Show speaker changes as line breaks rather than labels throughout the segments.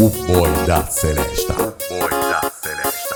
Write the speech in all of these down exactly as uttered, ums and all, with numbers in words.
O Boy da Celesta. O Boy da Celesta.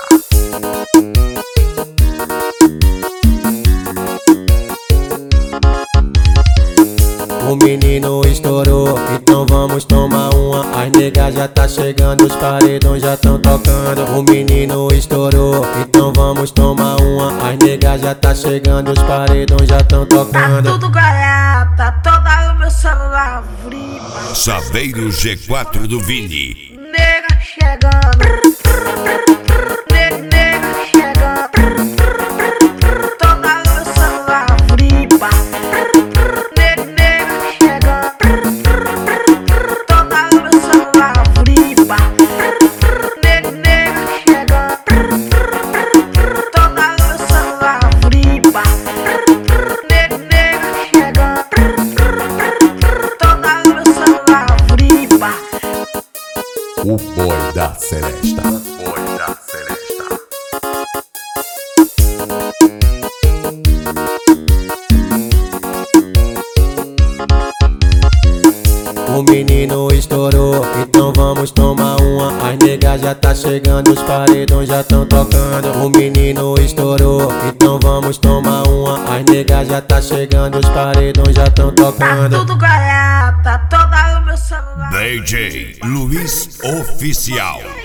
O menino estourou, então vamos tomar uma. As negas já tá chegando, os paredões já tão tocando. O menino estourou, então vamos tomar uma. As negas já tá chegando, os paredões já tão tocando.
Tá tudo garata, toda o meu celular fripa.
Saveiro G quatro do Vini.
Nega chegando. Ne- Nega chegando. Toda o meu celular fripa. Ne- Nega chegando. Toda o meu celular fripa. Ne- Nega chegando. Toda o meu celular fripa. Ne- Nega chegando. Toda o meu celular fripa.
O Boy da Celesta. O Boy da Celesta.
O menino estourou, então vamos tomar uma. As negas já tá chegando, os paredões já tão tocando. O menino estourou, então vamos tomar uma. As negas já tá chegando, os paredões já tão
Tá
tocando.
tudo garata, toda o meu celular.
D J Luiz Oficial.